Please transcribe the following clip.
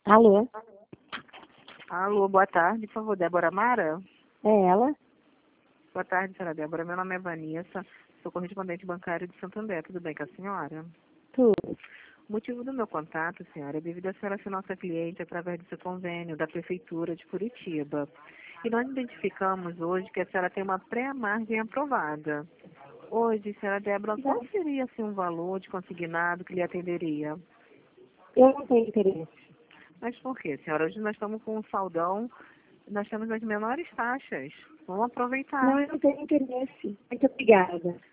Alô? Alô, boa tarde, por favor, Débora Mara? É ela? Boa tarde, senhora Débora. Meu nome é Vanessa, sou correspondente bancário de Santander. Tudo bem com a senhora? Tudo. O motivo do meu contato, senhora, é devido a senhora ser nossa cliente através do seu convênio da Prefeitura de Curitiba. E nós identificamos hoje que a senhora tem uma pré-margem aprovada. Hoje, senhora Débora, qual seria assim, um valor de consignado que lhe atenderia? Eu não tenho interesse. Mas por quê, senhora? Hoje nós estamos com um saldão, nós temos as menores taxas. Vamos aproveitar. Não, eu não tenho interesse. Muito obrigada.